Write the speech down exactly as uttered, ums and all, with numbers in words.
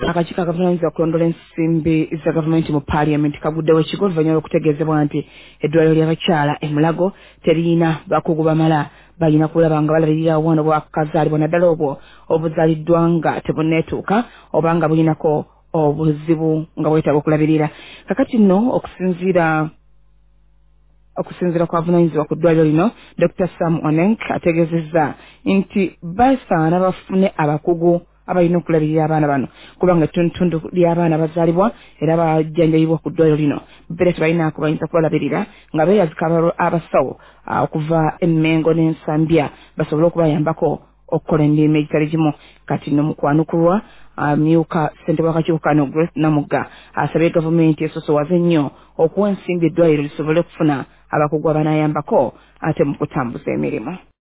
akakiiko akavunaanyizibwa kulondola ensimbi za gavumenti mu paaliyamenti kaguddewo ekigo oluvannyuma lw'okutegeezebwa nti eddwaliro ly'abakyala e Mulago teriyina bakugu bamala balina kulaba nga balabirira obwana bwakazaalibwa naddala obwo obuzaaliddwa nga tebunneetuuka oba nga bulinako obuzibu nga bwetaaga okulabirira. Kakati nno okusinziira okusinziira kwa vunaanyizibwa ku ddwaliro lino Doctor Sam Onenk ategeezezza nti basaana bafune abakugu abalina okulabirira abaana bano kubanga ettundutundu ly'abaana bazaalibwa era bajjanjabibwa ku ddwaliro lino beera tebalinaako bayinza kubalabirira nga beeyazika abasawo okuva emmengo n'ensambya basobole okubayambako okukola emirimu egitali gimu. Kati nno mu kwanukulwa amyuka ssentebe w'akakiiko kano Grace Namugga asabye gavumenti esosowaze nnyo okuwa ensimbi eddwaliro lisobole okufuna abakugu abanaayambako ate mu kutambuza emirimu.